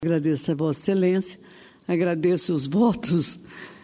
Agradeço a Vossa Excelência, agradeço os votos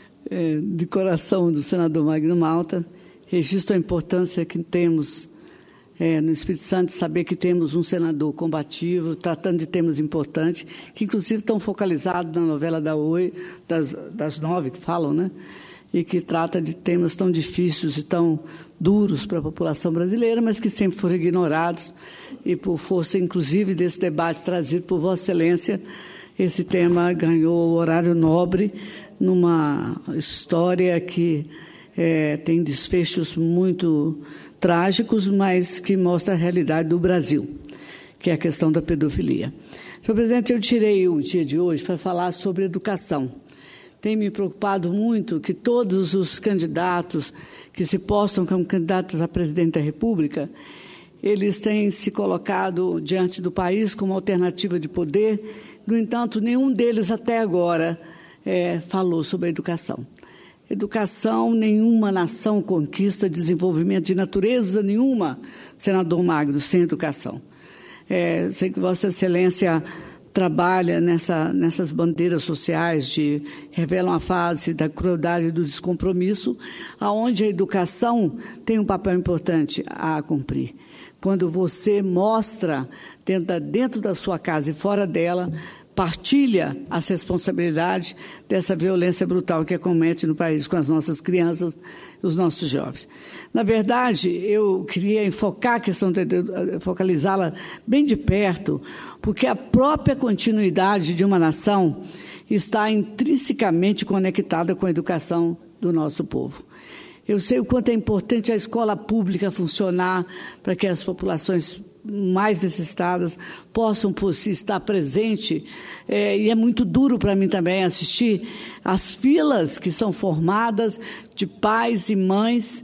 de coração do senador Magno Malta, registro a importância que temos no Espírito Santo, saber que temos um senador combativo, tratando de temas importantes, que inclusive estão focalizados na novela da Oi, das 9 que falam, né? E que trata de temas tão difíceis e tão duros para a população brasileira, mas que sempre foram ignorados, e por força, inclusive, desse debate trazido por Vossa Excelência, esse tema ganhou o horário nobre numa história que tem desfechos muito trágicos, mas que mostra a realidade do Brasil, que é a questão da pedofilia. Senhor presidente, eu tirei o dia de hoje para falar sobre educação. Tem me preocupado muito que todos os candidatos que se postam como candidatos a presidente da República, eles têm se colocado diante do país como alternativa de poder. No entanto, nenhum deles até agora falou sobre a educação. Educação, nenhuma nação conquista desenvolvimento de natureza nenhuma, senador Magno, sem educação. Sei que Vossa Excelência trabalha nessas bandeiras sociais que revelam a fase da crueldade e do descompromisso, aonde a educação tem um papel importante a cumprir. Quando você mostra dentro da sua casa e fora dela, partilha as responsabilidades dessa violência brutal que acomete no país com as nossas crianças e os nossos jovens. Na verdade, eu queria enfocar a questão, focalizá-la bem de perto, porque a própria continuidade de uma nação está intrinsecamente conectada com a educação do nosso povo. Eu sei o quanto é importante a escola pública funcionar para que as populações mais necessitadas possam estar presentes, e é muito duro para mim também assistir as filas que são formadas de pais e mães,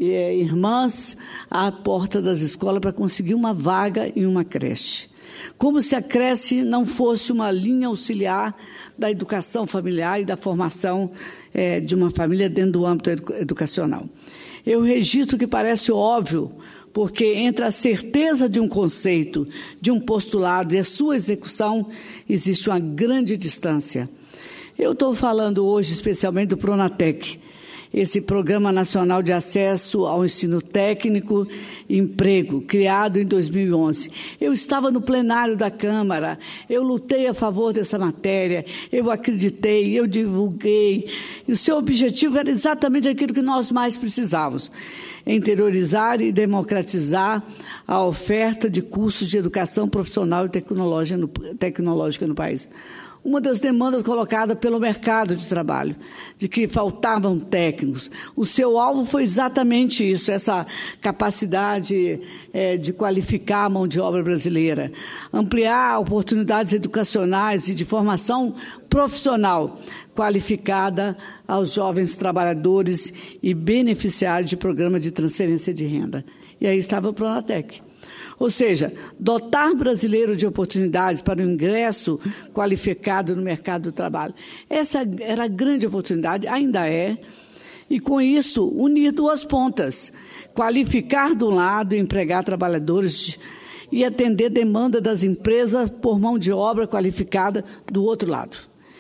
irmãs à porta das escolas para conseguir uma vaga em uma creche. Como se a creche não fosse uma linha auxiliar da educação familiar e da formação de uma família dentro do âmbito educacional. Eu registro que parece óbvio, porque entre a certeza de um conceito, de um postulado e a sua execução, existe uma grande distância. Eu estou falando hoje especialmente do Pronatec, esse Programa Nacional de Acesso ao Ensino Técnico e Emprego, criado em 2011. Eu estava no plenário da Câmara, eu lutei a favor dessa matéria, eu acreditei, eu divulguei, e o seu objetivo era exatamente aquilo que nós mais precisávamos: interiorizar e democratizar a oferta de cursos de educação profissional e tecnológica no país. Uma das demandas colocadas pelo mercado de trabalho, de que faltavam técnicos. O seu alvo foi exatamente isso, essa capacidade de qualificar a mão de obra brasileira, ampliar oportunidades educacionais e de formação profissional qualificada aos jovens trabalhadores e beneficiários de programa de transferência de renda. E aí estava o Pronatec. Ou seja, dotar brasileiro de oportunidades para o ingresso qualificado no mercado do trabalho. Essa era a grande oportunidade, ainda é, e com isso unir duas pontas, qualificar de um lado, empregar trabalhadores e atender demanda das empresas por mão de obra qualificada do outro lado.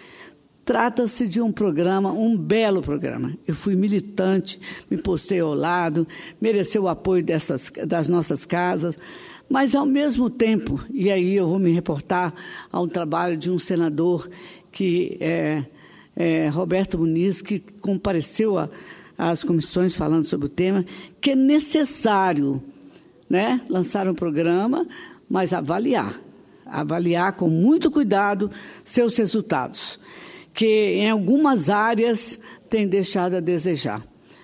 Trata-se de um programa, um belo programa. Eu fui militante, me postei ao lado, mereceu o apoio das nossas casas, mas, ao mesmo tempo, e aí eu vou me reportar ao trabalho de um senador que Roberto Muniz, que compareceu às comissões falando sobre o tema, que é necessário, né, lançar um programa, mas avaliar com muito cuidado seus resultados, que em algumas áreas tem deixado a desejar.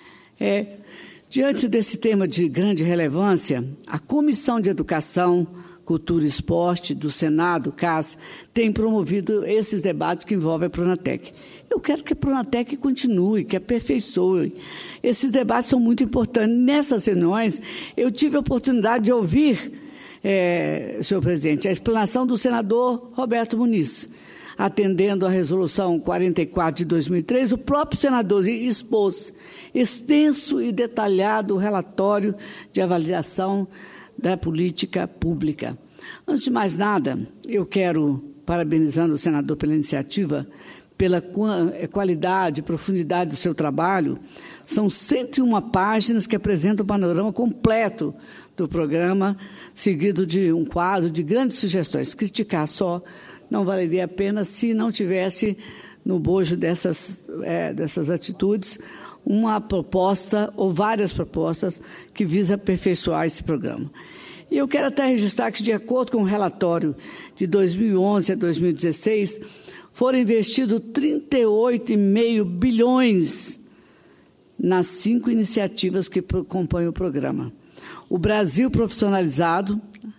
Diante desse tema de grande relevância, a Comissão de Educação, Cultura e Esporte do Senado, CAS, tem promovido esses debates que envolvem a Pronatec. Eu quero que a Pronatec continue, que aperfeiçoe. Esses debates são muito importantes. Nessas reuniões, eu tive a oportunidade de ouvir, senhor presidente, a explanação do senador Roberto Muniz. Atendendo à Resolução 44 de 2003, o próprio senador expôs extenso e detalhado relatório de avaliação da política pública. Antes de mais nada, eu quero, parabenizando o senador pela iniciativa, pela qualidade e profundidade do seu trabalho. São 101 páginas que apresentam o panorama completo do programa, seguido de um quadro de grandes sugestões. Criticar só não valeria a pena se não tivesse no bojo dessas atitudes uma proposta ou várias propostas que visam aperfeiçoar esse programa. E eu quero até registrar que, de acordo com o relatório de 2011 a 2016, foram investidos 38,5 bilhões nas 5 iniciativas que compõem o programa. O Brasil Profissionalizado,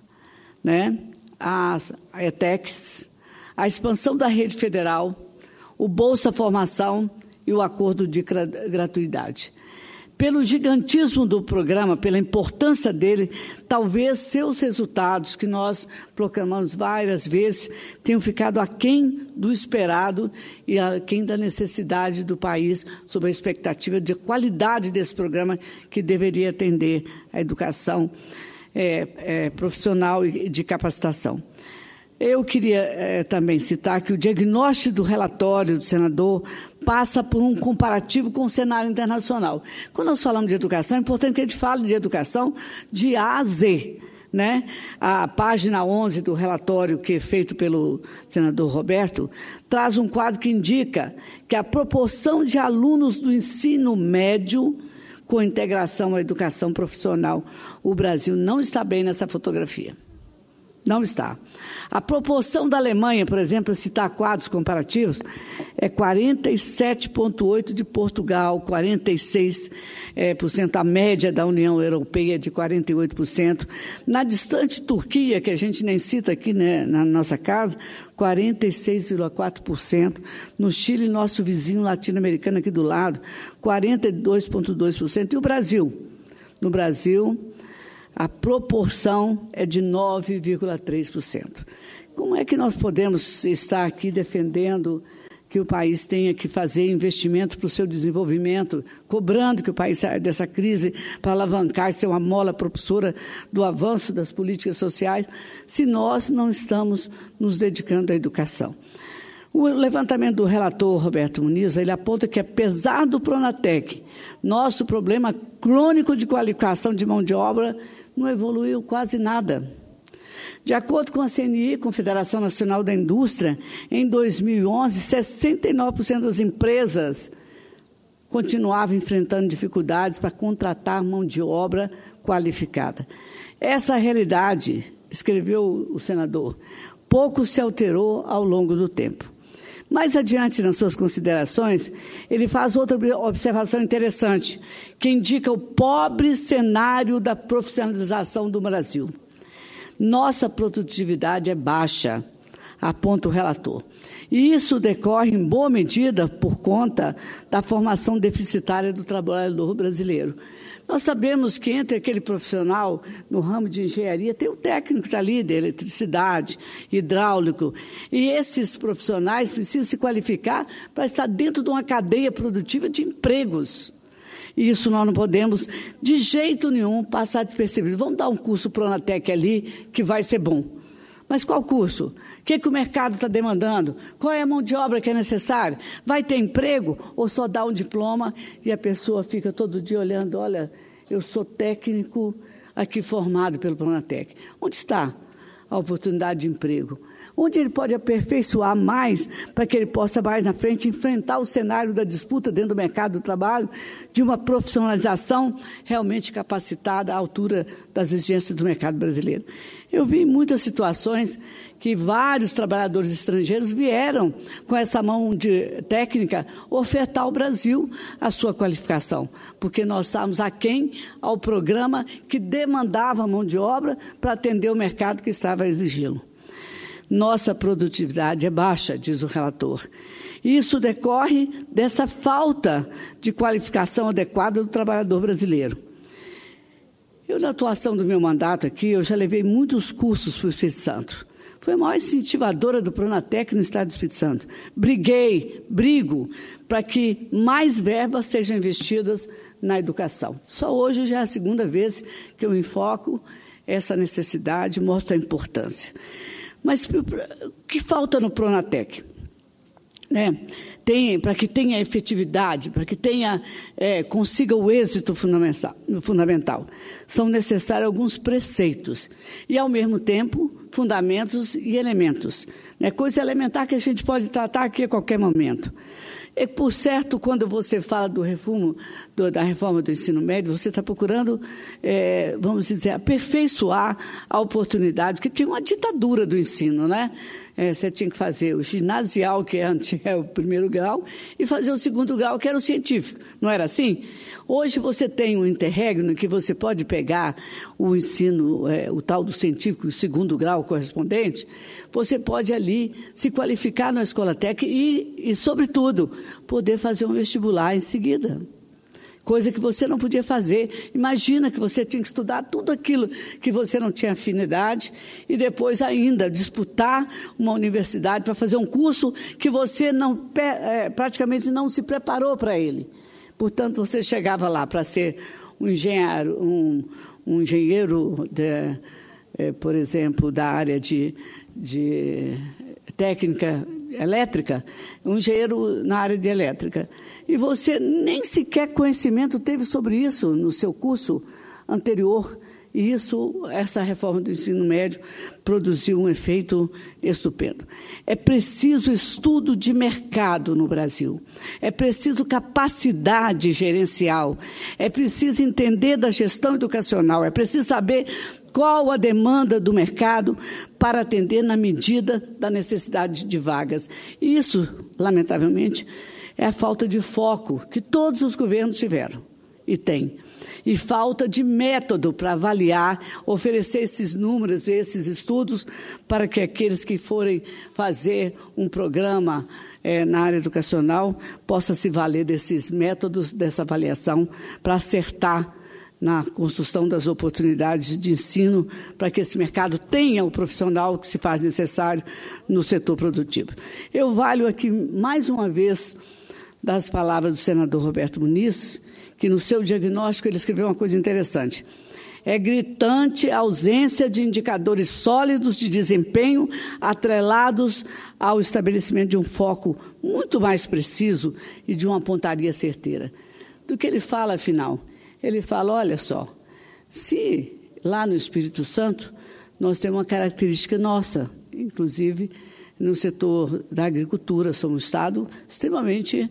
a ETEX, a expansão da rede federal, o Bolsa Formação e o acordo de gratuidade. Pelo gigantismo do programa, pela importância dele, talvez seus resultados, que nós proclamamos várias vezes, tenham ficado aquém do esperado e aquém da necessidade do país, sob a expectativa de qualidade desse programa, que deveria atender à educação profissional e de capacitação. Eu queria também citar que o diagnóstico do relatório do senador passa por um comparativo com o cenário internacional. Quando nós falamos de educação, é importante que a gente fale de educação de A a Z. A página 11 do relatório, que é feito pelo senador Roberto, traz um quadro que indica que a proporção de alunos do ensino médio com integração à educação profissional, o Brasil não está bem nessa fotografia. Não está. A proporção da Alemanha, por exemplo, citar quadros comparativos, é 47,8% de Portugal, 46%, a média da União Europeia é de 48%. Na distante Turquia, que a gente nem cita aqui na nossa casa, 46,4%. No Chile, nosso vizinho latino-americano aqui do lado, 42,2%. E o Brasil? No Brasil, a proporção é de 9,3%. Como é que nós podemos estar aqui defendendo que o país tenha que fazer investimento para o seu desenvolvimento, cobrando que o país saia dessa crise para alavancar e ser uma mola propulsora do avanço das políticas sociais, se nós não estamos nos dedicando à educação? O levantamento do relator Roberto Muniz, ele aponta que, apesar do Pronatec, nosso problema crônico de qualificação de mão de obra não evoluiu quase nada. De acordo com a CNI, Confederação Nacional da Indústria, em 2011, 69% das empresas continuavam enfrentando dificuldades para contratar mão de obra qualificada. Essa realidade, escreveu o senador, pouco se alterou ao longo do tempo. Mais adiante, nas suas considerações, ele faz outra observação interessante, que indica o pobre cenário da profissionalização do Brasil. Nossa produtividade é baixa, aponta o relator. E isso decorre, em boa medida, por conta da formação deficitária do trabalhador brasileiro. Nós sabemos que entre aquele profissional no ramo de engenharia tem o técnico que está ali, de eletricidade, hidráulico, e esses profissionais precisam se qualificar para estar dentro de uma cadeia produtiva de empregos. E isso nós não podemos, de jeito nenhum, passar despercebido. Vamos dar um curso Pronatec ali, que vai ser bom. Mas qual curso? O que o mercado está demandando? Qual é a mão de obra que é necessária? Vai ter emprego ou só dá um diploma e a pessoa fica todo dia olhando, olha, eu sou técnico aqui formado pelo Pronatec. Onde está a oportunidade de emprego? Onde ele pode aperfeiçoar mais para que ele possa mais na frente enfrentar o cenário da disputa dentro do mercado do trabalho, de uma profissionalização realmente capacitada à altura das exigências do mercado brasileiro. Eu vi muitas situações que vários trabalhadores estrangeiros vieram com essa mão de técnica ofertar ao Brasil a sua qualificação, porque nós estávamos aquém ao programa que demandava mão de obra para atender o mercado que estava a exigi-lo. Nossa produtividade é baixa, diz o relator. Isso decorre dessa falta de qualificação adequada do trabalhador brasileiro. Eu, na atuação do meu mandato aqui, eu já levei muitos cursos para o Espírito Santo. Fui a maior incentivadora do Pronatec no estado do Espírito Santo. Brigo para que mais verbas sejam investidas na educação. Só hoje já é a segunda vez que eu enfoco essa necessidade, mostra a importância. Mas o que falta no Pronatec? Para que tenha efetividade, para que consiga o êxito fundamental, são necessários alguns preceitos e, ao mesmo tempo, fundamentos e elementos. Coisa elementar que a gente pode tratar aqui a qualquer momento. E, por certo, quando você fala da reforma do ensino médio, você está procurando, vamos dizer, aperfeiçoar a oportunidade, porque tinha uma ditadura do ensino, né? Você tinha que fazer o ginasial, que é o primeiro grau, e fazer o segundo grau, que era o científico. Não era assim? Hoje você tem um interregno que você pode pegar o ensino, o tal do científico, o segundo grau correspondente, você pode ali se qualificar na Escola Técnica e, sobretudo, poder fazer um vestibular em seguida. Coisa que você não podia fazer. Imagina que você tinha que estudar tudo aquilo que você não tinha afinidade e depois ainda disputar uma universidade para fazer um curso que você praticamente não se preparou para ele. Portanto, você chegava lá para ser um engenheiro, por exemplo, da área de técnica elétrica, um engenheiro na área de elétrica. E você nem sequer conhecimento teve sobre isso no seu curso anterior. E essa reforma do ensino médio produziu um efeito estupendo. É preciso estudo de mercado no Brasil. É preciso capacidade gerencial. É preciso entender da gestão educacional. É preciso saber qual a demanda do mercado para atender na medida da necessidade de vagas. E isso, lamentavelmente, é a falta de foco que todos os governos tiveram e têm. E falta de método para avaliar, oferecer esses números, esses estudos, para que aqueles que forem fazer um programa na área educacional possam se valer desses métodos, dessa avaliação, para acertar na construção das oportunidades de ensino, para que esse mercado tenha o profissional que se faz necessário no setor produtivo. Eu valho aqui, mais uma vez, das palavras do senador Roberto Muniz, que no seu diagnóstico ele escreveu uma coisa interessante. É gritante a ausência de indicadores sólidos de desempenho atrelados ao estabelecimento de um foco muito mais preciso e de uma pontaria certeira. Do que ele fala, afinal? Ele fala, olha só, se lá no Espírito Santo nós temos uma característica nossa, inclusive no setor da agricultura, somos um estado extremamente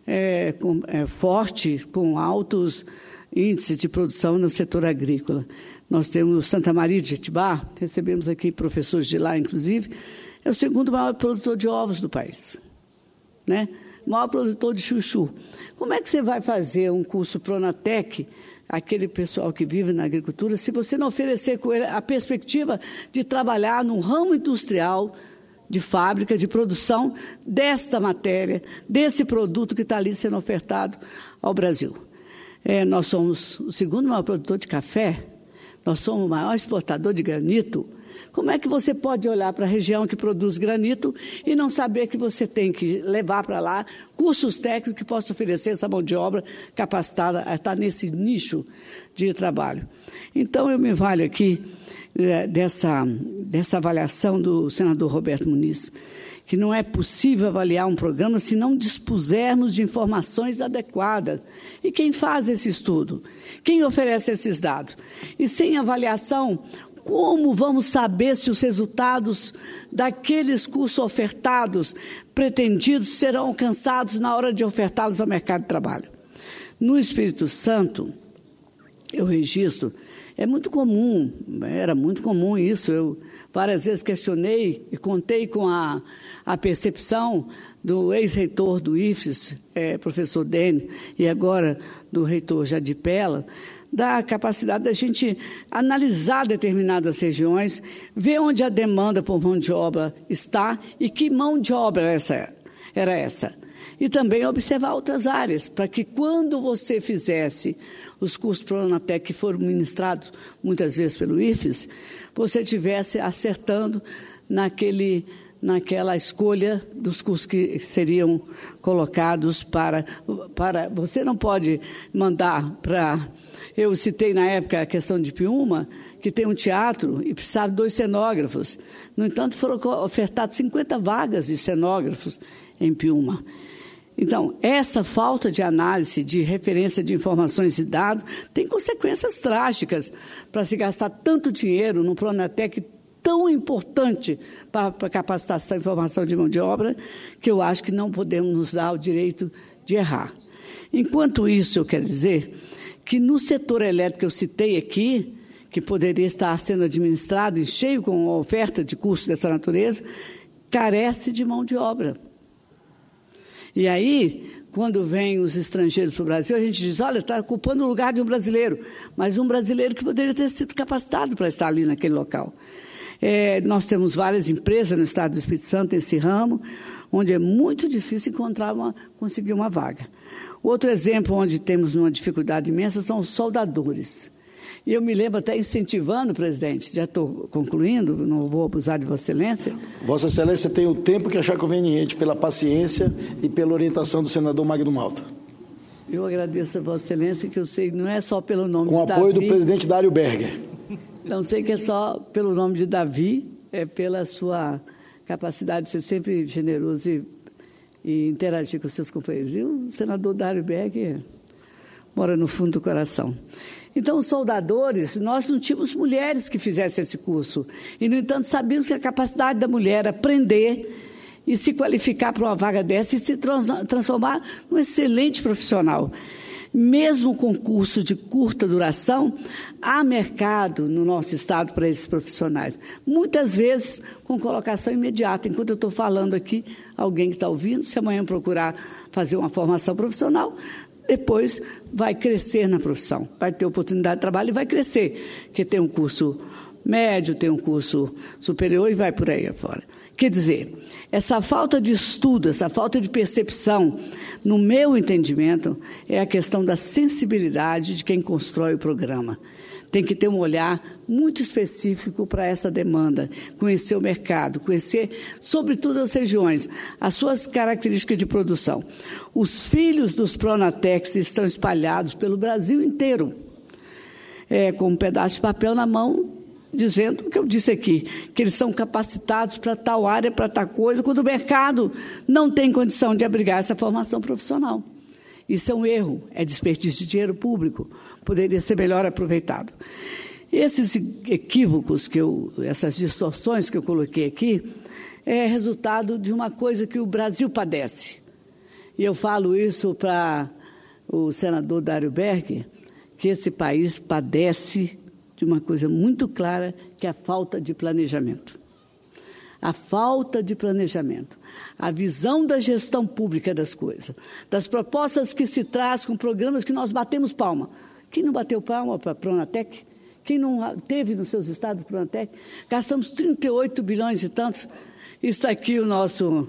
forte, com altos índices de produção no setor agrícola. Nós temos Santa Maria de Jetibá, recebemos aqui professores de lá, inclusive, é o segundo maior produtor de ovos do país, né? O maior produtor de chuchu. Como é que você vai fazer um curso Pronatec, aquele pessoal que vive na agricultura, se você não oferecer com ele a perspectiva de trabalhar no ramo industrial, de fábrica, de produção desta matéria, desse produto que está ali sendo ofertado ao Brasil? Nós somos o segundo maior produtor de café, nós somos o maior exportador de granito. Como é que você pode olhar para a região que produz granito e não saber que você tem que levar para lá cursos técnicos que possam oferecer essa mão de obra capacitada a estar nesse nicho de trabalho? Então, eu me valho aqui dessa avaliação do senador Roberto Muniz, que não é possível avaliar um programa se não dispusermos de informações adequadas. E quem faz esse estudo? Quem oferece esses dados? E sem avaliação, como vamos saber se os resultados daqueles cursos ofertados, pretendidos, serão alcançados na hora de ofertá-los ao mercado de trabalho? No Espírito Santo, eu registro, é muito comum, era muito comum isso, eu várias vezes questionei e contei com a percepção do ex-reitor do IFES, professor Dene, e agora do reitor Jadir Pella, da capacidade da gente analisar determinadas regiões, ver onde a demanda por mão de obra está e que mão de obra era essa. E também observar outras áreas, para que quando você fizesse os cursos Pronatec que foram ministrados muitas vezes pelo IFES, você estivesse acertando naquela escolha dos cursos que seriam colocados para você não pode mandar para... Eu citei na época a questão de Piúma, que tem um teatro e precisava de 2 cenógrafos. No entanto, foram ofertadas 50 vagas de cenógrafos em Piúma. Então, essa falta de análise, de referência de informações e dados, tem consequências trágicas para se gastar tanto dinheiro no Pronatec tão importante para a capacitação e formação de mão de obra, que eu acho que não podemos nos dar o direito de errar. Enquanto isso, eu quero dizer que no setor elétrico que eu citei aqui, que poderia estar sendo administrado em cheio com a oferta de cursos dessa natureza, carece de mão de obra. E aí, quando vêm os estrangeiros para o Brasil, a gente diz, olha, está ocupando o lugar de um brasileiro, mas um brasileiro que poderia ter sido capacitado para estar ali naquele local. Nós temos várias empresas no estado do Espírito Santo, nesse ramo, onde é muito difícil conseguir uma vaga. Outro exemplo onde temos uma dificuldade imensa são os soldadores. E eu me lembro até incentivando, presidente, já estou concluindo, não vou abusar de Vossa Excelência. Vossa Excelência tem o tempo que achar conveniente, pela paciência e pela orientação do senador Magno Malta. Eu agradeço a Vossa Excelência, que eu sei que não é só pelo nome de Davi. Com apoio do presidente Dário Berger. Não sei que é só pelo nome de Davi, é pela sua capacidade de ser sempre generoso e interagir com os seus companheiros. E o senador Dário Berger mora no fundo do coração. Então, os soldadores, nós não tínhamos mulheres que fizessem esse curso. E, no entanto, sabíamos que a capacidade da mulher aprender e se qualificar para uma vaga dessa e se transformar num excelente profissional. Mesmo com curso de curta duração, há mercado no nosso estado para esses profissionais. Muitas vezes com colocação imediata. Enquanto eu estou falando aqui, alguém que está ouvindo, se amanhã procurar fazer uma formação profissional, depois vai crescer na profissão, vai ter oportunidade de trabalho e vai crescer, porque tem um curso médio, tem um curso superior e vai por aí afora. Quer dizer, essa falta de estudo, essa falta de percepção, no meu entendimento, é a questão da sensibilidade de quem constrói o programa. Tem que ter um olhar muito específico para essa demanda, conhecer o mercado, conhecer, sobretudo, as regiões, as suas características de produção. Os filhos dos Pronatecs estão espalhados pelo Brasil inteiro, com um pedaço de papel na mão, dizendo o que eu disse aqui, que eles são capacitados para tal área, para tal coisa, quando o mercado não tem condição de abrigar essa formação profissional. Isso é um erro, é desperdício de dinheiro público, poderia ser melhor aproveitado. Esses equívocos, essas distorções que eu coloquei aqui, é resultado de uma coisa que o Brasil padece. E eu falo isso para o senador Dário Berger, que esse país padece de uma coisa muito clara, que é a falta de planejamento. A falta de planejamento, a visão da gestão pública das coisas, das propostas que se traz com programas que nós batemos palma. Quem não bateu palma para a Pronatec? Quem não teve nos seus estados Pronatec? Gastamos 38 bilhões e tantos. Está aqui o nosso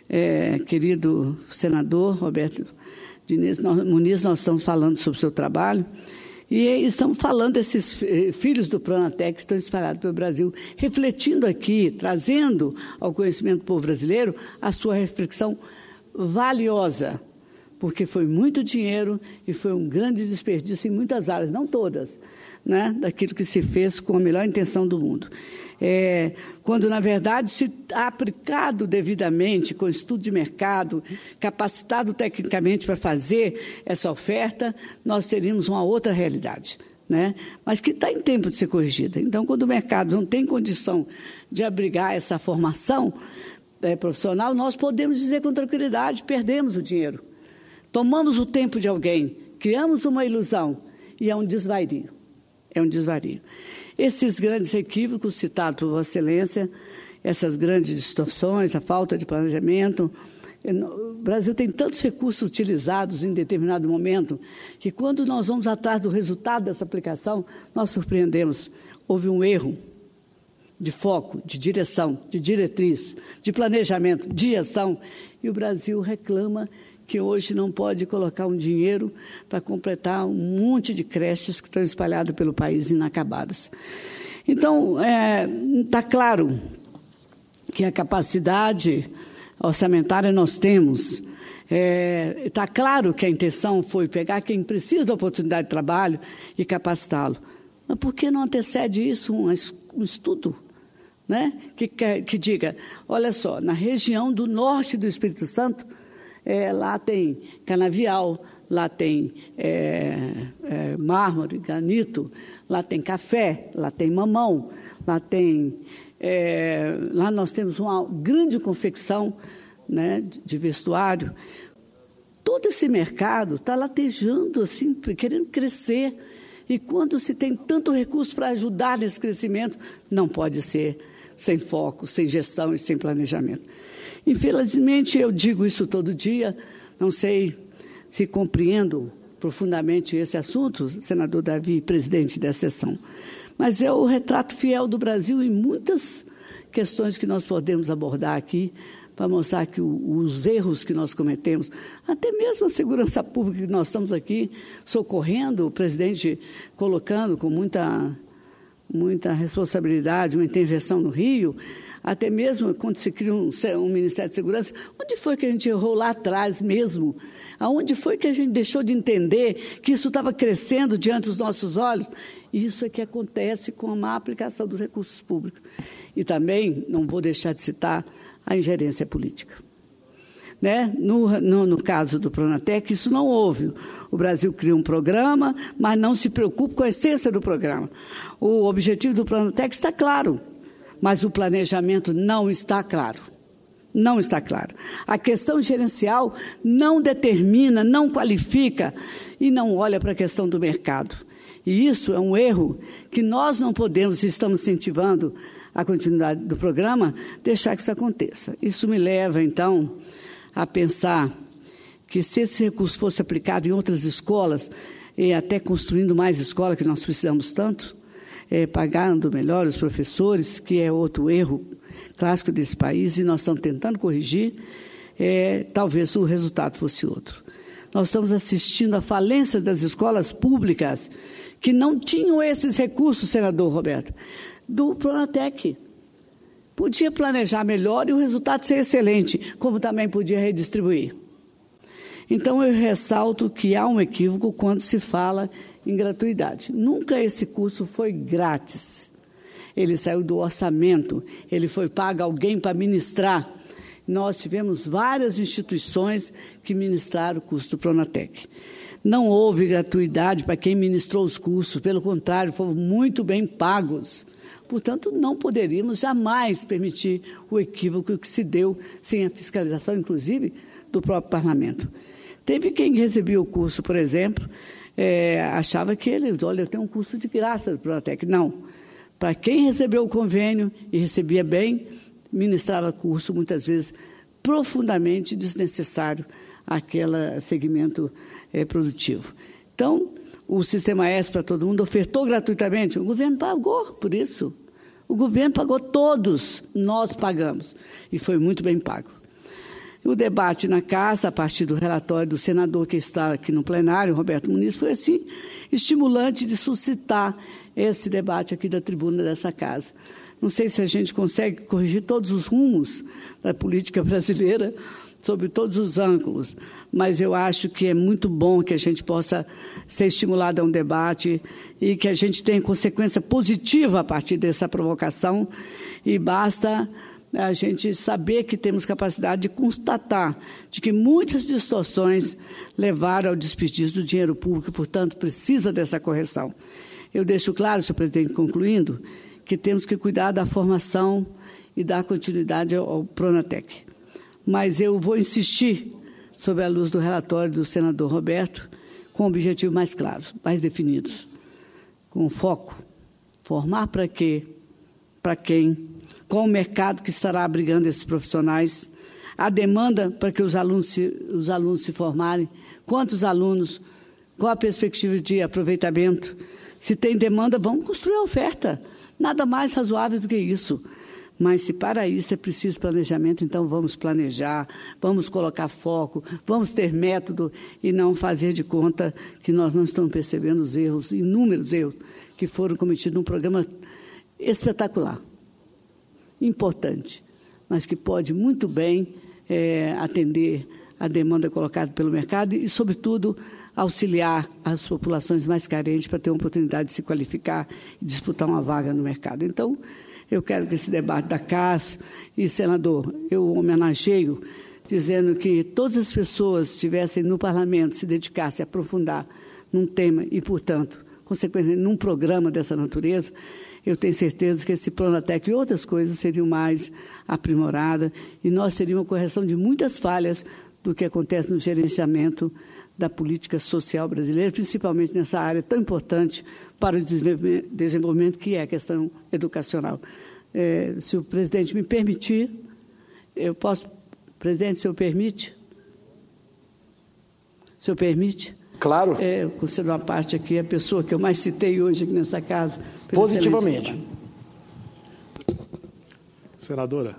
querido senador Roberto Muniz, nós estamos falando sobre o seu trabalho. E estamos falando desses filhos do Pronatec que estão espalhados pelo Brasil, refletindo aqui, trazendo ao conhecimento do povo brasileiro a sua reflexão valiosa, porque foi muito dinheiro e foi um grande desperdício em muitas áreas, não todas, né, daquilo que se fez com a melhor intenção do mundo. Quando, na verdade, se aplicado devidamente, com estudo de mercado, capacitado tecnicamente para fazer essa oferta, nós teríamos uma outra realidade, né? Mas que está em tempo de ser corrigida. Então, quando o mercado não tem condição de abrigar essa formação profissional, nós podemos dizer com tranquilidade, perdemos o dinheiro. Tomamos o tempo de alguém, criamos uma ilusão e é um desvario. É um desvario. Esses grandes equívocos citados por Vossa Excelência, essas grandes distorções, a falta de planejamento. O Brasil tem tantos recursos utilizados em determinado momento que, quando nós vamos atrás do resultado dessa aplicação, nós surpreendemos. Houve um erro de foco, de direção, de diretriz, de planejamento, de gestão, e o Brasil reclama que hoje não pode colocar um dinheiro para completar um monte de creches que estão espalhadas pelo país inacabadas. Então, está claro que a capacidade orçamentária nós temos. Está claro que a intenção foi pegar quem precisa da oportunidade de trabalho e capacitá-lo. Mas por que não antecede isso um estudo, né? Que diga, olha só, na região do norte do Espírito Santo, lá tem canavial, lá tem mármore, granito, lá tem café, lá tem mamão, lá nós temos uma grande confecção, né, de vestuário. Todo esse mercado está latejando, assim, querendo crescer. E quando se tem tanto recurso para ajudar nesse crescimento, não pode ser sem foco, sem gestão e sem planejamento. Infelizmente, eu digo isso todo dia, não sei se compreendo profundamente esse assunto, senador Davi, presidente da sessão, mas é o retrato fiel do Brasil em muitas questões que nós podemos abordar aqui, para mostrar que os erros que nós cometemos, até mesmo a segurança pública que nós estamos aqui socorrendo, o presidente colocando com muita responsabilidade uma intervenção no Rio, até mesmo quando se cria um Ministério de Segurança, onde foi que a gente errou lá atrás mesmo? Aonde foi que a gente deixou de entender que isso estava crescendo diante dos nossos olhos? Isso é que acontece com a má aplicação dos recursos públicos. E também, não vou deixar de citar, a ingerência política. Né? No caso do Pronatec, isso não houve. O Brasil criou um programa, mas não se preocupa com a essência do programa. O objetivo do Pronatec está claro, mas o planejamento não está claro. Não está claro. A questão gerencial não determina, não qualifica e não olha para a questão do mercado. E isso é um erro que nós não podemos, se estamos incentivando a continuidade do programa, deixar que isso aconteça. Isso me leva, então, a pensar que se esse recurso fosse aplicado em outras escolas, e até construindo mais escolas, que nós precisamos tanto, pagando melhor os professores, que é outro erro clássico desse país, e nós estamos tentando corrigir, talvez o resultado fosse outro. Nós estamos assistindo à falência das escolas públicas que não tinham esses recursos, senador Roberto, do Pronatec. Podia planejar melhor e o resultado ser excelente, como também podia redistribuir. Então, eu ressalto que há um equívoco quando se fala em gratuidade. Nunca esse curso foi grátis. Ele saiu do orçamento, ele foi pago a alguém para ministrar. Nós tivemos várias instituições que ministraram o curso do Pronatec. Não houve gratuidade para quem ministrou os cursos, pelo contrário, foram muito bem pagos. Portanto, não poderíamos jamais permitir o equívoco que se deu sem a fiscalização, inclusive, do próprio parlamento. Teve quem recebia o curso, por exemplo, achava que olha, eu tenho um curso de graça do Pronatec. Não. Para quem recebeu o convênio e recebia bem, ministrava curso, muitas vezes, profundamente desnecessário àquele segmento produtivo. Então, o Sistema S para todo mundo ofertou gratuitamente, o governo pagou por isso. O governo pagou todos, nós pagamos, e foi muito bem pago. O debate na Casa, a partir do relatório do senador que está aqui no plenário, Roberto Muniz, foi assim, estimulante de suscitar esse debate aqui da tribuna dessa Casa. Não sei se a gente consegue corrigir todos os rumos da política brasileira, sob todos os ângulos, mas eu acho que é muito bom que a gente possa ser estimulado a um debate e que a gente tenha consequência positiva a partir dessa provocação, e basta a gente saber que temos capacidade de constatar de que muitas distorções levaram ao desperdício do dinheiro público, portanto, precisa dessa correção. Eu deixo claro, senhor presidente, concluindo, que temos que cuidar da formação e dar continuidade ao Pronatec. Mas eu vou insistir, sob a luz do relatório do senador Roberto, com objetivos mais claros, mais definidos, com foco, formar para quê, para quem, qual o mercado que estará abrigando esses profissionais, a demanda para que os alunos se formarem, quantos alunos, qual a perspectiva de aproveitamento. Se tem demanda, vamos construir a oferta, nada mais razoável do que isso. Mas se para isso é preciso planejamento, então vamos planejar, vamos colocar foco, vamos ter método e não fazer de conta que nós não estamos percebendo os erros, inúmeros erros que foram cometidos num programa espetacular, importante, mas que pode muito bem atender a demanda colocada pelo mercado e, sobretudo, auxiliar as populações mais carentes para ter uma oportunidade de se qualificar e disputar uma vaga no mercado. Então, eu quero que esse debate da Cássio e, senador, eu homenageio dizendo que todas as pessoas estivessem no parlamento, se dedicassem a aprofundar num tema e, portanto, consequentemente, num programa dessa natureza, eu tenho certeza que esse Pronatec e outras coisas seriam mais aprimoradas e nós teríamos uma correção de muitas falhas do que acontece no gerenciamento da política social brasileira, principalmente nessa área tão importante para o desenvolvimento que é a questão educacional. Se o presidente me permitir, eu posso... Presidente, o senhor permite? O senhor permite? Claro. Eu considero uma parte aqui, a pessoa que eu mais citei hoje aqui nessa casa. Positivamente. Senadora,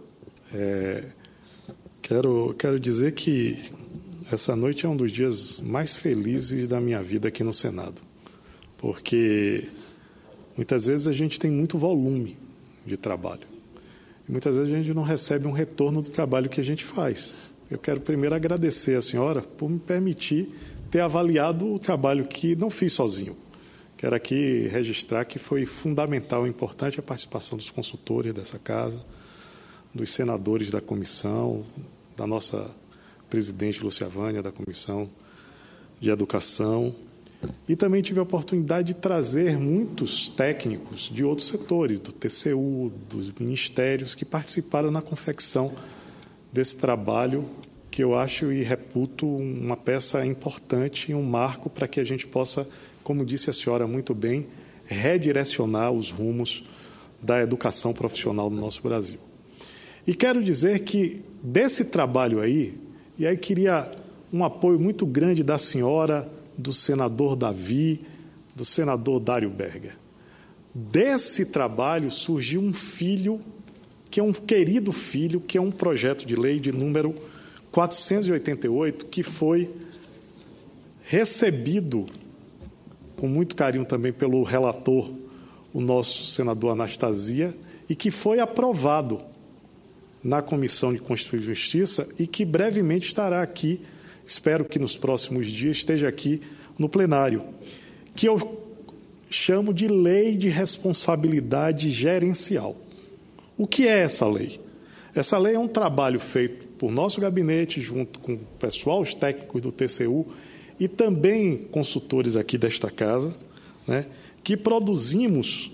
quero dizer que essa noite é um dos dias mais felizes da minha vida aqui no Senado, porque muitas vezes a gente tem muito volume de trabalho. E muitas vezes a gente não recebe um retorno do trabalho que a gente faz. Eu quero primeiro agradecer a senhora por me permitir ter avaliado o trabalho que não fiz sozinho. Quero aqui registrar que foi fundamental e importante a participação dos consultores dessa casa, dos senadores da comissão, da nossa presidente Lúcia Vânia, da Comissão de Educação. E também tive a oportunidade de trazer muitos técnicos de outros setores, do TCU, dos ministérios, que participaram na confecção desse trabalho, que eu acho e reputo uma peça importante e um marco para que a gente possa, como disse a senhora muito bem, redirecionar os rumos da educação profissional no nosso Brasil. E quero dizer que desse trabalho aí, e aí queria um apoio muito grande da senhora, do senador Davi, do senador Dário Berger. Desse trabalho surgiu um filho, que é um querido filho, que é um projeto de lei de número 488, que foi recebido com muito carinho também pelo relator, o nosso senador Anastasia, e que foi aprovado na Comissão de Constituição e Justiça e que brevemente estará aqui, espero que nos próximos dias esteja aqui no plenário, que eu chamo de Lei de Responsabilidade Gerencial. O que é essa lei? Essa lei é um trabalho feito por nosso gabinete, junto com o pessoal, os técnicos do TCU e também consultores aqui desta casa, né, que produzimos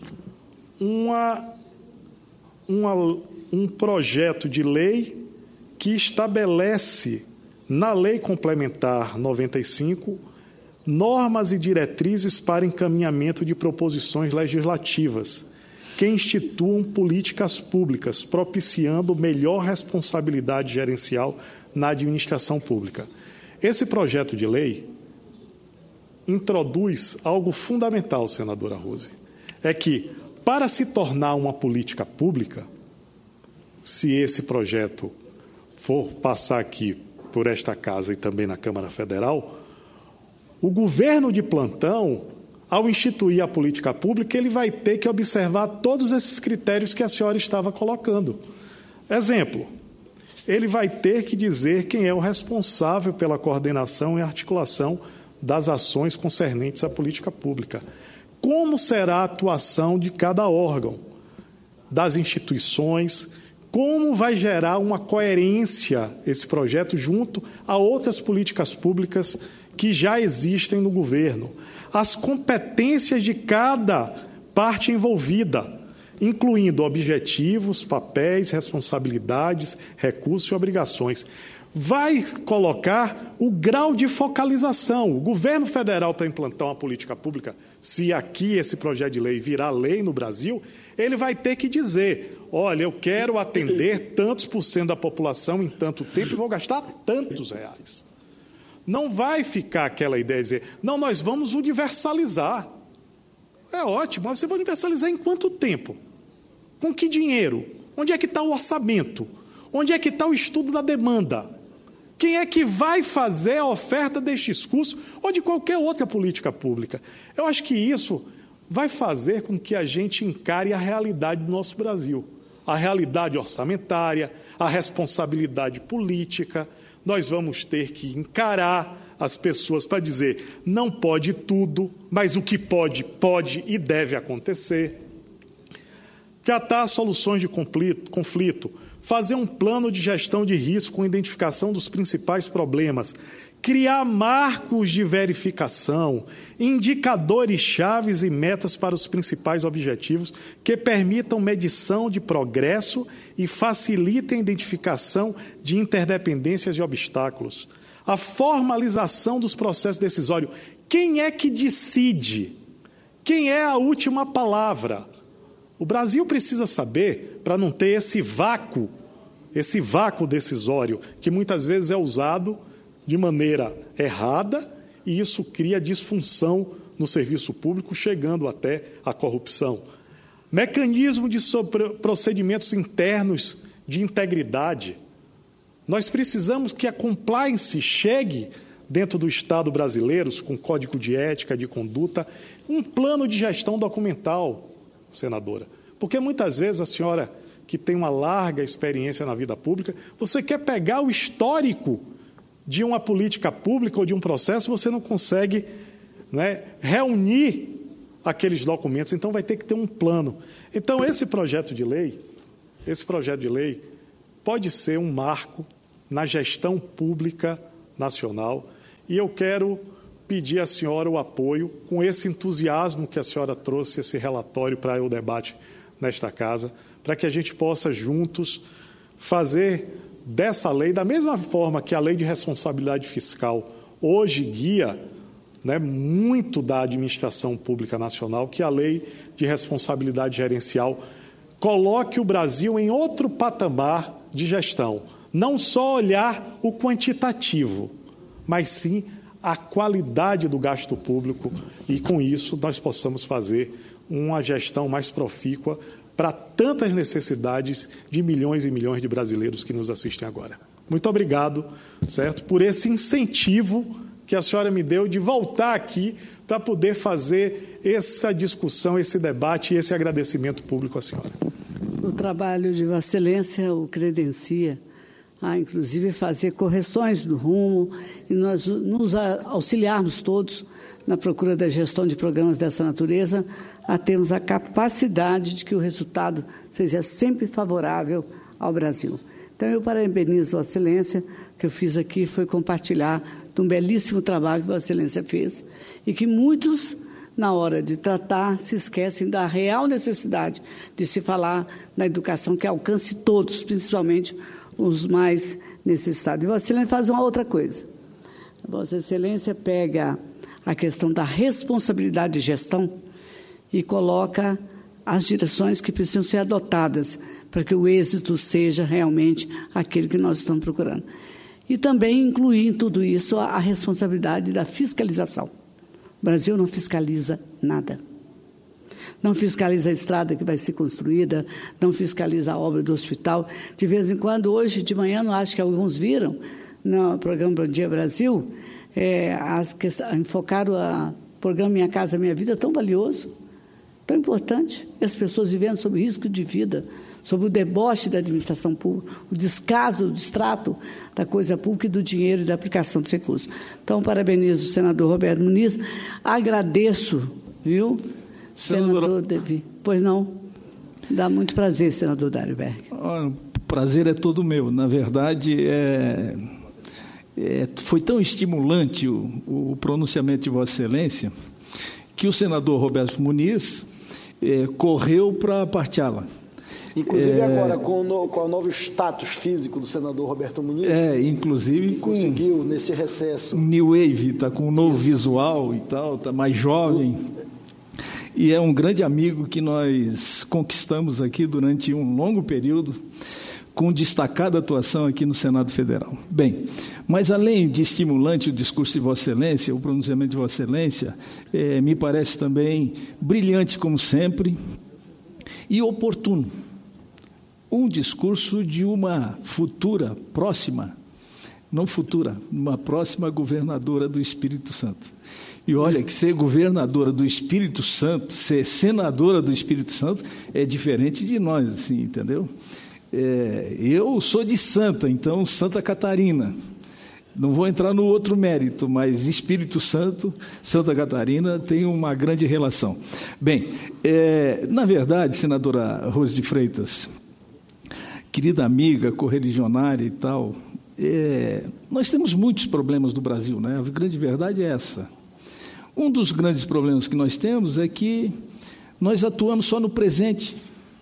um projeto de lei que estabelece, na Lei Complementar 95, normas e diretrizes para encaminhamento de proposições legislativas que instituam políticas públicas, propiciando melhor responsabilidade gerencial na administração pública. Esse projeto de lei introduz algo fundamental, senadora Rose, é que, para se tornar uma política pública, se esse projeto for passar aqui por esta casa e também na Câmara Federal, o governo de plantão, ao instituir a política pública, ele vai ter que observar todos esses critérios que a senhora estava colocando. Exemplo, ele vai ter que dizer quem é o responsável pela coordenação e articulação das ações concernentes à política pública. Como será a atuação de cada órgão, das instituições, como vai gerar uma coerência esse projeto junto a outras políticas públicas que já existem no governo, as competências de cada parte envolvida, incluindo objetivos, papéis, responsabilidades, recursos e obrigações. Vai colocar o grau de focalização. O governo federal, para implantar uma política pública, se aqui esse projeto de lei virar lei no Brasil, ele vai ter que dizer, olha, eu quero atender tantos % da população em tanto tempo e vou gastar tantos reais. Não vai ficar aquela ideia de dizer, não, nós vamos universalizar. É ótimo, mas você vai universalizar em quanto tempo? Com que dinheiro? Onde é que está o orçamento? Onde é que está o estudo da demanda? Quem é que vai fazer a oferta deste curso ou de qualquer outra política pública? Eu acho que isso vai fazer com que a gente encare a realidade do nosso Brasil. a realidade orçamentária, a responsabilidade política. Nós vamos ter que encarar as pessoas para dizer, não pode tudo, mas o que pode, pode e deve acontecer. Catar soluções de conflito, fazer um plano de gestão de risco com identificação dos principais problemas, criar marcos de verificação, indicadores chaves e metas para os principais objetivos que permitam medição de progresso e facilitem a identificação de interdependências e obstáculos. A formalização dos processos decisórios. Quem é que decide? Quem é a última palavra? O Brasil precisa saber, para não ter esse vácuo decisório, que muitas vezes é usado de maneira errada, e isso cria disfunção no serviço público, chegando até a corrupção. Mecanismo de procedimentos internos de integridade. Nós precisamos que a compliance chegue dentro do Estado brasileiro, com código de ética, de conduta, um plano de gestão documental, senadora. Porque muitas vezes a senhora, que tem uma larga experiência na vida pública, você quer pegar o histórico de uma política pública ou de um processo, você não consegue, reunir aqueles documentos, então vai ter que ter um plano. Então, esse projeto de lei pode ser um marco na gestão pública nacional, e eu quero pedir à senhora o apoio, com esse entusiasmo que a senhora trouxe, esse relatório para o debate nesta casa, para que a gente possa juntos fazer dessa lei, da mesma forma que a lei de responsabilidade fiscal hoje guia muito da administração pública nacional, que a lei de responsabilidade gerencial coloque o Brasil em outro patamar de gestão. Não só olhar o quantitativo, mas sim a qualidade do gasto público, e com isso nós possamos fazer uma gestão mais profícua para tantas necessidades de milhões e milhões de brasileiros que nos assistem agora. Muito obrigado, certo, por esse incentivo que a senhora me deu de voltar aqui para poder fazer essa discussão, esse debate e esse agradecimento público à senhora. O trabalho de Vossa Excelência o credencia a, inclusive, fazer correções do rumo e nós nos auxiliarmos todos na procura da gestão de programas dessa natureza, a termos a capacidade de que o resultado seja sempre favorável ao Brasil. Então, eu parabenizo Vossa Excelência. O que eu fiz aqui foi compartilhar de um belíssimo trabalho que Vossa Excelência fez e que muitos, na hora de tratar, se esquecem da real necessidade de se falar na educação que alcance todos, principalmente os mais necessitados. E Vossa Excelência faz uma outra coisa. Vossa Excelência pega a questão da responsabilidade de gestão e coloca as direções que precisam ser adotadas para que o êxito seja realmente aquele que nós estamos procurando. E também incluir em tudo isso a responsabilidade da fiscalização. O Brasil não fiscaliza nada. Não fiscaliza a estrada que vai ser construída, não fiscaliza a obra do hospital. De vez em quando, hoje de manhã, não acho que alguns viram, no programa Bom Dia Brasil, enfocaram o programa Minha Casa Minha Vida, tão valioso, tão importante. E as pessoas vivendo sob risco de vida, sobre o deboche da administração pública, o descaso, o distrato da coisa pública e do dinheiro e da aplicação dos recursos. Então, parabenizo o senador Roberto Muniz, agradeço, viu, senador Davi. Pois não, dá muito prazer, senador Dário Berg. O prazer é todo meu. Na verdade, foi tão estimulante o pronunciamento de Vossa Excelência que o senador Roberto Muniz correu para partilhá-la. Inclusive agora, com o novo status físico do senador Roberto Muniz, inclusive que conseguiu, nesse recesso... New Wave, está com um novo visual e tal, está mais jovem. E é um grande amigo que nós conquistamos aqui durante um longo período, com destacada atuação aqui no Senado Federal. Bem, mas além de estimulante o discurso de Vossa Excelência, o pronunciamento de Vossa Excelência, me parece também brilhante, como sempre, e oportuno. Um discurso de uma futura, próxima, não futura, uma próxima governadora do Espírito Santo, E olha que ser governadora do Espírito Santo, ser senadora do Espírito Santo, é diferente de nós, assim, entendeu? Eu sou de Santa, então Santa Catarina. Não vou entrar no outro mérito, mas Espírito Santo, Santa Catarina, tem uma grande relação. Bem, na verdade, senadora Rose de Freitas, querida amiga, correligionária e tal, nós temos muitos problemas no Brasil, né? A grande verdade é essa. Um dos grandes problemas que nós temos é que nós atuamos só no presente,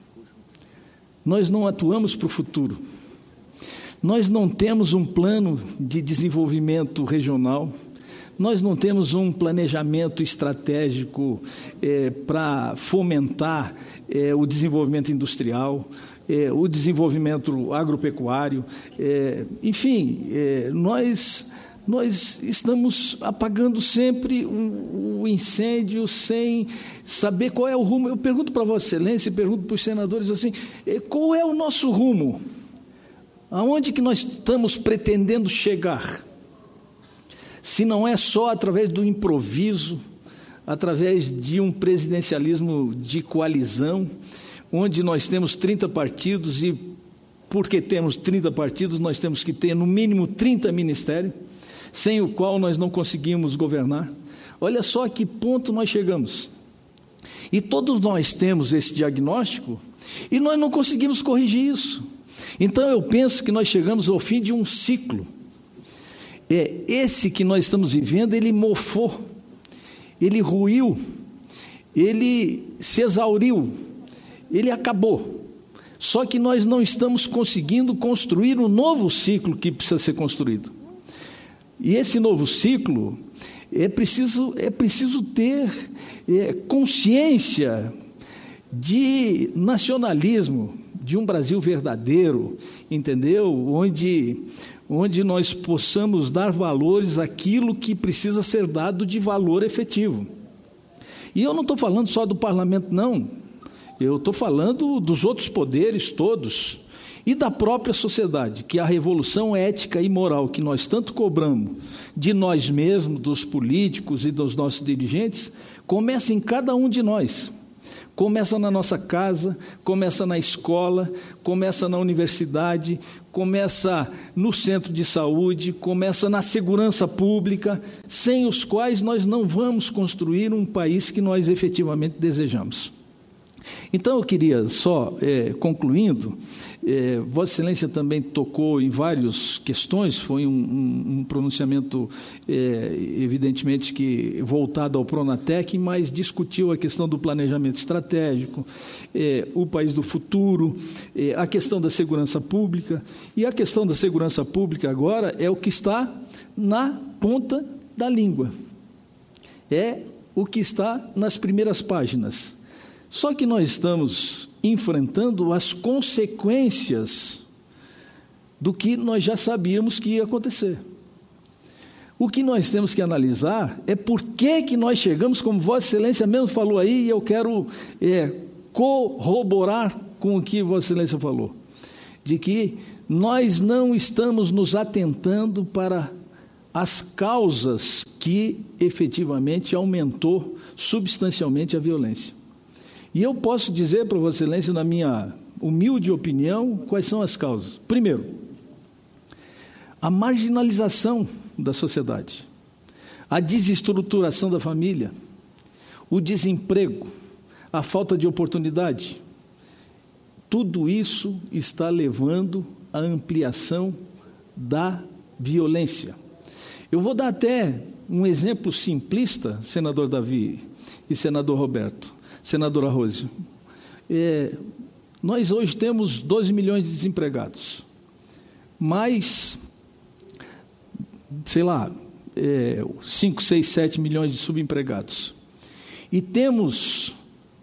nós não atuamos para o futuro. Nós não temos um plano de desenvolvimento regional, nós não temos um planejamento estratégico para fomentar o desenvolvimento industrial, o desenvolvimento agropecuário, enfim, nós estamos apagando sempre o incêndio sem saber qual é o rumo. Eu pergunto para Vossa Excelência, pergunto para os senadores assim, qual é o nosso rumo? Aonde que nós estamos pretendendo chegar? Se não é só através do improviso, através de um presidencialismo de coalizão, onde nós temos 30 partidos e, porque temos 30 partidos, nós temos que ter no mínimo 30 ministérios, sem o qual nós não conseguimos governar. Olha só a que ponto nós chegamos. E todos nós temos esse diagnóstico e nós não conseguimos corrigir isso. Então eu penso que nós chegamos ao fim de um ciclo. Esse que nós estamos vivendo, ele mofou, ele ruiu, ele se exauriu, ele acabou. Só que nós não estamos conseguindo construir um novo ciclo que precisa ser construído. E esse novo ciclo, é preciso ter consciência de nacionalismo, de um Brasil verdadeiro, entendeu? Onde nós possamos dar valores àquilo que precisa ser dado de valor efetivo. E eu não estou falando só do parlamento, não. Eu estou falando dos outros poderes todos e da própria sociedade, que a revolução ética e moral que nós tanto cobramos de nós mesmos, dos políticos e dos nossos dirigentes, começa em cada um de nós. Começa na nossa casa, começa na escola, começa na universidade, começa no centro de saúde, começa na segurança pública, sem os quais nós não vamos construir um país que nós efetivamente desejamos. Então eu queria só, concluindo, Vossa Excelência também tocou em várias questões, foi um pronunciamento evidentemente que voltado ao Pronatec, mas discutiu a questão do planejamento estratégico, o país do futuro, a questão da segurança pública, e a questão da segurança pública agora é o que está na ponta da língua, é o que está nas primeiras páginas. Só que nós estamos enfrentando as consequências do que nós já sabíamos que ia acontecer. O que nós temos que analisar é por que nós chegamos, como Vossa Excelência mesmo falou aí, e eu quero corroborar com o que Vossa Excelência falou, de que nós não estamos nos atentando para as causas que efetivamente aumentou substancialmente a violência. E eu posso dizer para Vossa Excelência, na minha humilde opinião, quais são as causas. Primeiro, a marginalização da sociedade, a desestruturação da família, o desemprego, a falta de oportunidade. Tudo isso está levando à ampliação da violência. Eu vou dar até um exemplo simplista, senador Davi e senador Roberto. Senadora Rose, nós hoje temos 12 milhões de desempregados, mais, 5, 6, 7 milhões de subempregados. E temos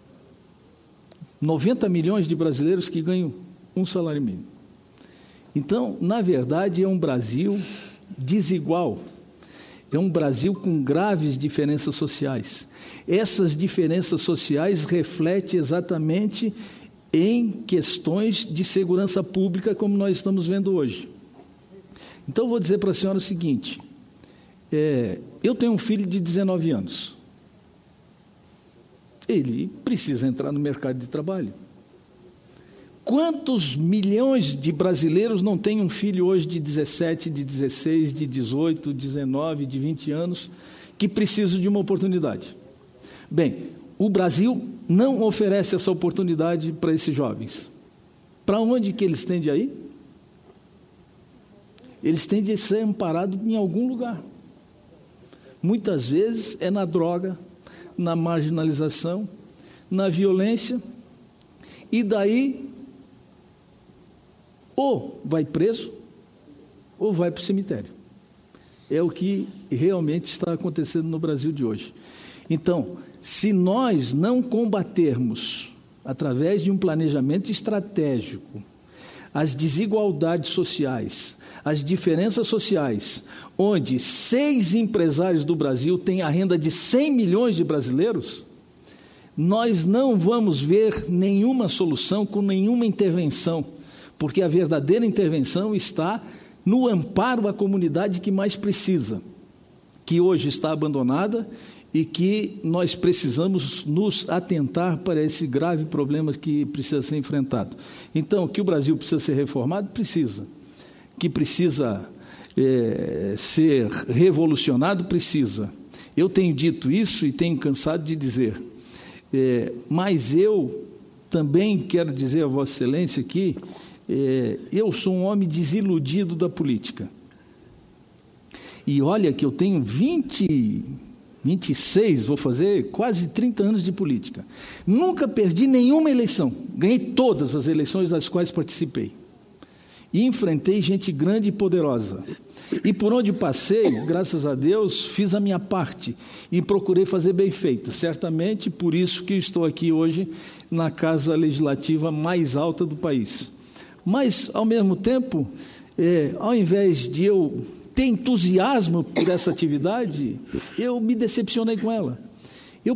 90 milhões de brasileiros que ganham um salário mínimo. Então, na verdade, é um Brasil desigual. É um Brasil com graves diferenças sociais. Essas diferenças sociais refletem exatamente em questões de segurança pública, como nós estamos vendo hoje. Então, vou dizer para a senhora o seguinte, Eu tenho um filho de 19 anos. Ele precisa entrar no mercado de trabalho. Quantos milhões de brasileiros não têm um filho hoje de 17, de 16, de 18, 19, de 20 anos, que precisam de uma oportunidade? Bem, o Brasil não oferece essa oportunidade para esses jovens. Para onde que eles têm de ir? Eles têm de ser amparados em algum lugar. Muitas vezes é na droga, na marginalização, na violência, e daí ou vai preso ou vai para o cemitério. É o que realmente está acontecendo no Brasil de hoje. Então, se nós não combatermos, através de um planejamento estratégico, as desigualdades sociais, as diferenças sociais, onde 6 empresários do Brasil têm a renda de 100 milhões de brasileiros, nós não vamos ver nenhuma solução com nenhuma intervenção, porque a verdadeira intervenção está no amparo à comunidade que mais precisa, que hoje está abandonada e que nós precisamos nos atentar para esse grave problema que precisa ser enfrentado. Então, que o Brasil precisa ser reformado? Precisa. Que precisa ser revolucionado? Precisa. Eu tenho dito isso e tenho cansado de dizer, mas eu também quero dizer a Vossa Excelência que eu sou um homem desiludido da política. E olha que eu tenho 26, vou fazer quase 30 anos de política. Nunca perdi nenhuma eleição. Ganhei todas as eleições das quais participei. E enfrentei gente grande e poderosa. E por onde passei, graças a Deus, fiz a minha parte e procurei fazer bem feita. Certamente por isso que estou aqui hoje na Casa Legislativa mais alta do país. Mas, ao mesmo tempo, ao invés de eu ter entusiasmo por essa atividade, eu me decepcionei com ela. Eu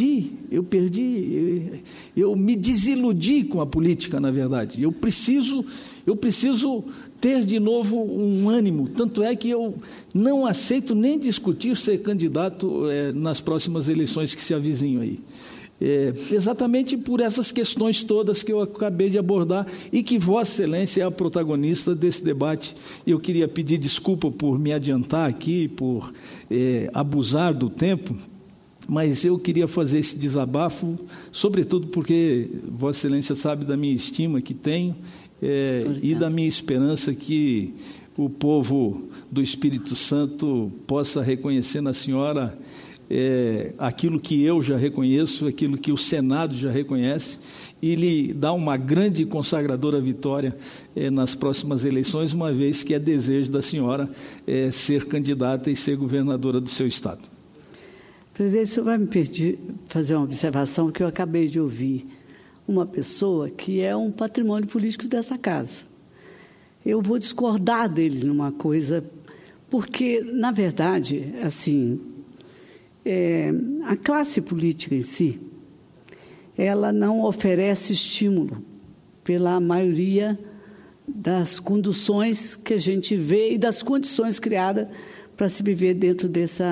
me desiludi com a política, na verdade. Eu preciso ter de novo um ânimo, tanto é que eu não aceito nem discutir ser candidato nas próximas eleições que se avizinham aí. Exatamente por essas questões todas que eu acabei de abordar e que Vossa Excelência é a protagonista desse debate. Eu queria pedir desculpa por me adiantar aqui, por abusar do tempo, mas eu queria fazer esse desabafo, sobretudo porque Vossa Excelência sabe da minha estima que tenho e da minha esperança que o povo do Espírito Santo possa reconhecer na senhora aquilo que eu já reconheço, aquilo que o Senado já reconhece, e lhe dá uma grande consagradora vitória nas próximas eleições, uma vez que é desejo da senhora ser candidata e ser governadora do seu estado. Presidente, o senhor vai me pedir fazer uma observação que eu acabei de ouvir. Uma pessoa que é um patrimônio político dessa casa. Eu vou discordar dele numa coisa, porque, na verdade, assim, a classe política em si, ela não oferece estímulo pela maioria das conduções que a gente vê e das condições criadas para se viver dentro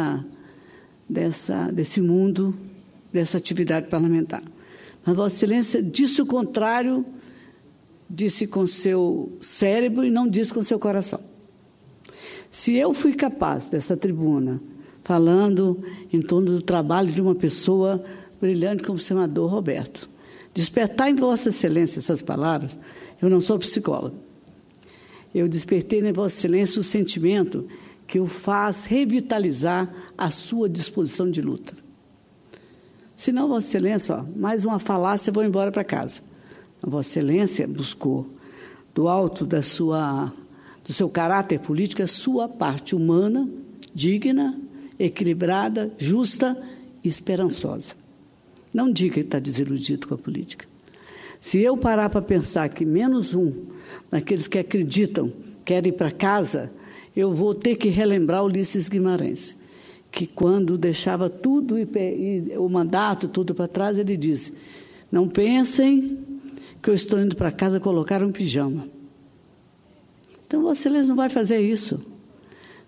desse mundo, dessa atividade parlamentar. Mas Vossa Excelência disse o contrário, disse com seu cérebro e não disse com seu coração. Se eu fui capaz, dessa tribuna, falando em torno do trabalho de uma pessoa brilhante como o senador Roberto, despertar em Vossa Excelência essas palavras, eu não sou psicóloga. Eu despertei em Vossa Excelência o sentimento que o faz revitalizar a sua disposição de luta. Se não, Vossa Excelência, mais uma falácia, eu vou embora para casa. A Vossa Excelência buscou, do alto do seu caráter político, a sua parte humana, digna, equilibrada, justa e esperançosa. Não diga que está desiludido com a política. Se eu parar para pensar que menos um daqueles que acreditam quer ir para casa, eu vou ter que relembrar Ulisses Guimarães, que quando deixava tudo e o mandato, tudo para trás, ele disse: não pensem que eu estou indo para casa colocar um pijama. Então, Vossa Excelência não vai fazer isso.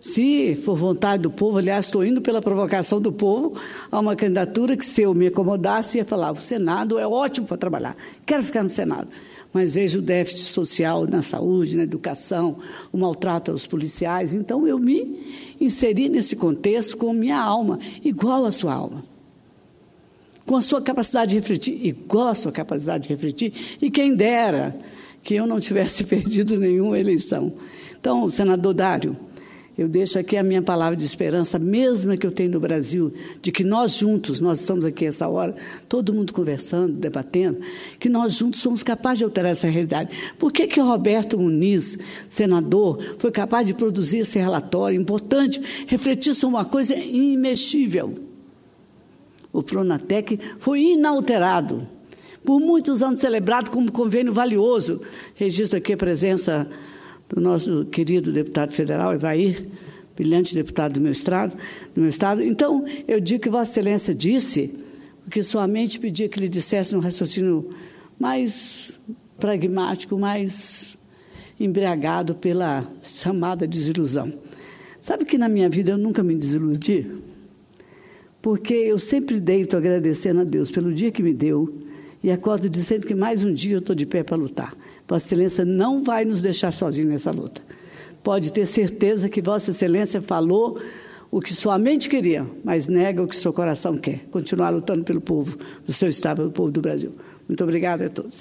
Se for vontade do povo, aliás, estou indo pela provocação do povo a uma candidatura que, se eu me acomodasse, ia falar: o Senado é ótimo para trabalhar, quero ficar no Senado. Mas vejo o déficit social na saúde, na educação, o maltrato aos policiais. Então, eu me inseri nesse contexto com minha alma, igual à sua alma. Com a sua capacidade de refletir, igual à sua capacidade de refletir. E quem dera que eu não tivesse perdido nenhuma eleição. Então, senador Dário, eu deixo aqui a minha palavra de esperança, mesma que eu tenho no Brasil, de que nós juntos, nós estamos aqui essa hora, todo mundo conversando, debatendo, que nós juntos somos capazes de alterar essa realidade. Por que o Roberto Muniz, senador, foi capaz de produzir esse relatório importante, refletir sobre uma coisa imexível? O Pronatec foi inalterado, por muitos anos celebrado como convênio valioso. Registro aqui a presença do nosso querido deputado federal, Evair, brilhante deputado do meu estado. Então, eu digo que Vossa Excelência disse o que somente pedia que ele dissesse num raciocínio mais pragmático, mais embriagado pela chamada desilusão. Sabe que na minha vida eu nunca me desiludi? Porque eu sempre deito agradecendo a Deus pelo dia que me deu e acordo dizendo que mais um dia eu estou de pé para lutar. Vossa Excelência não vai nos deixar sozinhos nessa luta. Pode ter certeza que Vossa Excelência falou o que sua mente queria, mas nega o que seu coração quer. Continuar lutando pelo povo do seu estado, pelo povo do Brasil. Muito obrigada a todos.